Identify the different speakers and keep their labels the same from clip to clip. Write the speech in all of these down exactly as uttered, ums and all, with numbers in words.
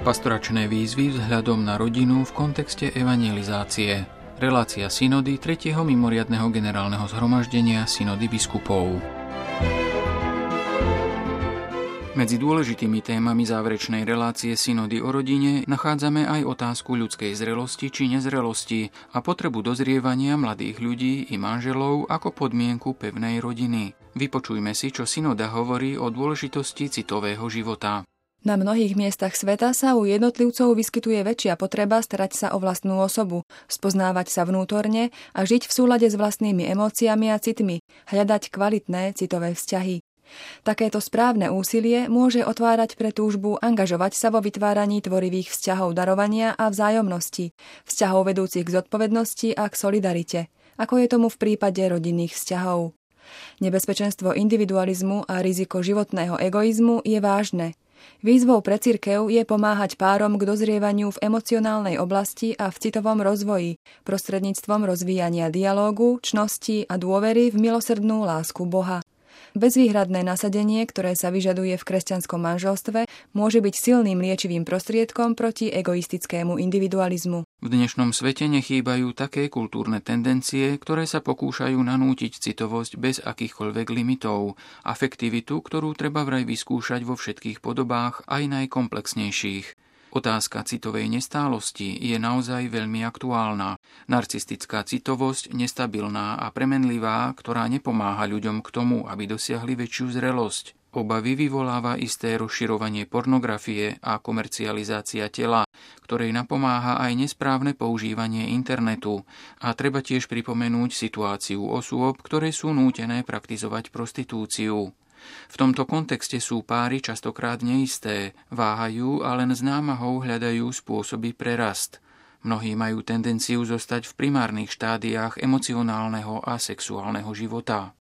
Speaker 1: Pastoračné výzvy vzhľadom na rodinu v kontexte evangelizácie. Relácia synody tretieho mimoriadneho generálneho zhromaždenia synody biskupov. Medzi dôležitými témami záverečnej relácie synody o rodine nachádzame aj otázku ľudskej zrelosti či nezrelosti a potrebu dozrievania mladých ľudí i manželov ako podmienku pevnej rodiny. Vypočujme si, čo synoda hovorí o dôležitosti citového života.
Speaker 2: Na mnohých miestach sveta sa u jednotlivcov vyskytuje väčšia potreba starať sa o vlastnú osobu, spoznávať sa vnútorne a žiť v súlade s vlastnými emóciami a citmi, hľadať kvalitné citové vzťahy. Takéto správne úsilie môže otvárať pre túžbu angažovať sa vo vytváraní tvorivých vzťahov darovania a vzájomnosti, vzťahov vedúcich k zodpovednosti a k solidarite, ako je tomu v prípade rodinných vzťahov. Nebezpečenstvo individualizmu a riziko životného egoizmu je vážne. Výzvou pre cirkev je pomáhať párom k dozrievaniu v emocionálnej oblasti a v citovom rozvoji, prostredníctvom rozvíjania dialógu, čnosti a dôvery v milosrdnú lásku Boha. Bezvýhradné nasadenie, ktoré sa vyžaduje v kresťanskom manželstve, môže byť silným liečivým prostriedkom proti egoistickému individualizmu.
Speaker 1: V dnešnom svete nechýbajú také kultúrne tendencie, ktoré sa pokúšajú nanútiť citovosť bez akýchkoľvek limitov, afektivitu, ktorú treba vraj vyskúšať vo všetkých podobách, aj najkomplexnejších. Otázka citovej nestálosti je naozaj veľmi aktuálna. Narcistická citovosť, nestabilná a premenlivá, ktorá nepomáha ľuďom k tomu, aby dosiahli väčšiu zrelosť. Obavy vyvoláva isté rozširovanie pornografie a komercializácia tela, ktorej napomáha aj nesprávne používanie internetu. A treba tiež pripomenúť situáciu osôb, ktoré sú nútené praktizovať prostitúciu. V tomto kontexte sú páry častokrát neisté, váhajú a len s námahou hľadajú spôsoby pre rast. Mnohí majú tendenciu zostať v primárnych štádiách emocionálneho a sexuálneho života.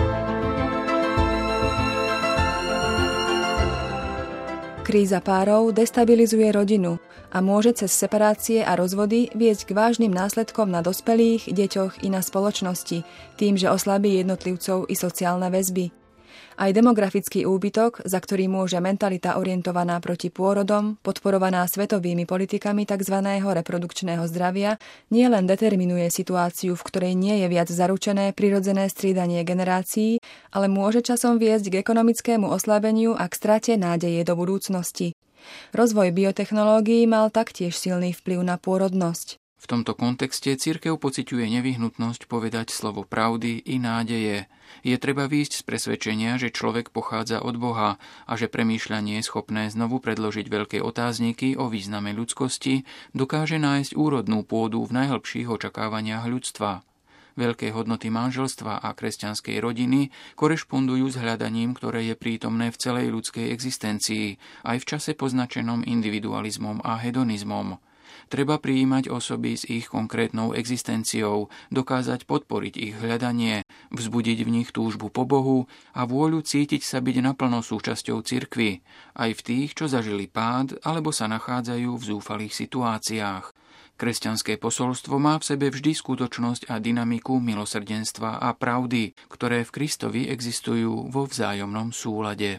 Speaker 2: Kríza párov destabilizuje rodinu a môže cez separácie a rozvody viesť k vážnym následkom na dospelých, deťoch i na spoločnosti, tým, že oslabí jednotlivcov i sociálne väzby. Aj demografický úbytok, za ktorý môže mentalita orientovaná proti pôrodom, podporovaná svetovými politikami tzv. Reprodukčného zdravia, nielen determinuje situáciu, v ktorej nie je viac zaručené prirodzené striedanie generácií, ale môže časom viesť k ekonomickému oslabeniu a k strate nádeje do budúcnosti. Rozvoj biotechnológií mal taktiež silný vplyv na pôrodnosť.
Speaker 1: V tomto kontexte cirkev pociťuje nevyhnutnosť povedať slovo pravdy i nádeje. Je treba výjsť z presvedčenia, že človek pochádza od Boha a že premýšľanie schopné znovu predložiť veľké otázniky o význame ľudskosti dokáže nájsť úrodnú pôdu v najhlbších očakávaniach ľudstva. Veľké hodnoty manželstva a kresťanskej rodiny korešpondujú s hľadaním, ktoré je prítomné v celej ľudskej existencii, aj v čase poznačenom individualizmom a hedonizmom. Treba prijímať osoby s ich konkrétnou existenciou, dokázať podporiť ich hľadanie, vzbudiť v nich túžbu po Bohu a vôľu cítiť sa byť naplno súčasťou cirkvi, aj v tých, čo zažili pád alebo sa nachádzajú v zúfalých situáciách. Kresťanské posolstvo má v sebe vždy skutočnosť a dynamiku milosrdenstva a pravdy, ktoré v Kristovi existujú vo vzájomnom súlade.